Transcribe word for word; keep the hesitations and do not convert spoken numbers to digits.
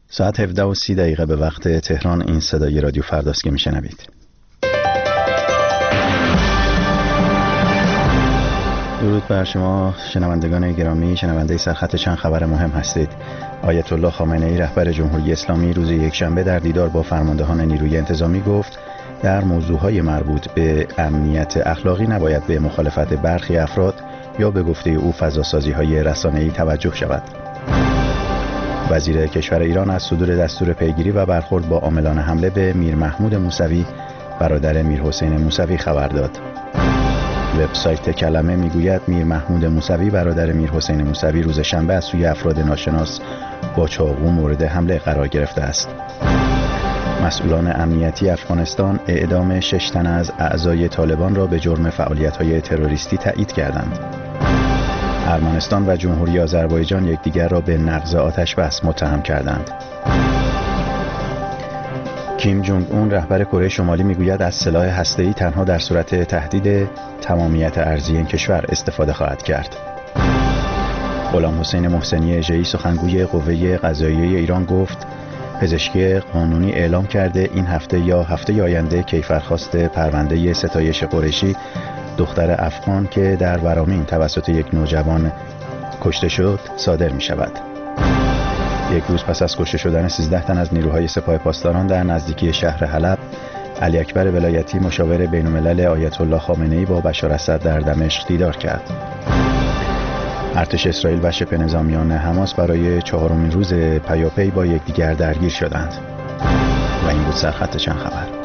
ساعت هفده و سی دقیقه به وقت تهران. این صدای رادیو فرداست که میشنوید. درود بر شما شنوندگان گرامی، شنونده سرخط چند خبر مهم هستید. آیت الله خامنه ای رهبر جمهوری اسلامی روز یکشنبه در دیدار با فرماندهان نیروی انتظامی گفت در موضوعهای مربوط به امنیت اخلاقی نباید به مخالفت برخی افراد یا به گفته او فضاسازی‌های رسانه‌ای توجه شود. وزیر کشور ایران از صدور دستور پیگیری و برخورد با عاملان حمله به میر محمود موسوی برادر میر حسین موسوی خبر داد. وبسایت کلمه میگوید میر محمود موسوی برادر میر حسین موسوی روز شنبه از سوی افراد ناشناس با چاقو مورد حمله قرار گرفته است. مسئولان امنیتی افغانستان اعدام شش تن از اعضای طالبان را به جرم فعالیت‌های تروریستی تایید کردند. ارمنستان و جمهوری آذربایجان یکدیگر را به نقض آتش‌بس متهم کردند. کیم جونگ اون رهبر کره شمالی میگوید از سلاح هسته‌ای تنها در صورت تهدید تمامیت ارضی این کشور استفاده خواهد کرد. غلام حسین محسنی اژه‌ای سخنگوی قوه قضاییه ایران گفت پزشکی قانونی اعلام کرده این هفته یا هفته آینده کیفرخواست پرونده ستایش قریشی دختر افغان که در ورامین توسط یک نوجوان کشته شد صادر می شود. یک روز پس از کشته شدن سیزده تن از نیروهای سپاه پاسداران در نزدیکی شهر حلب، علی اکبر ولایتی مشاور بین الملل آیت الله خامنه ای با بشار اسد در دمشق دیدار کرد. ارتش اسرائیل و شبه نظامیان حماس برای چهارمین روز پیاپی با یکدیگر درگیر شدند. و این بود سرخط چند خبر.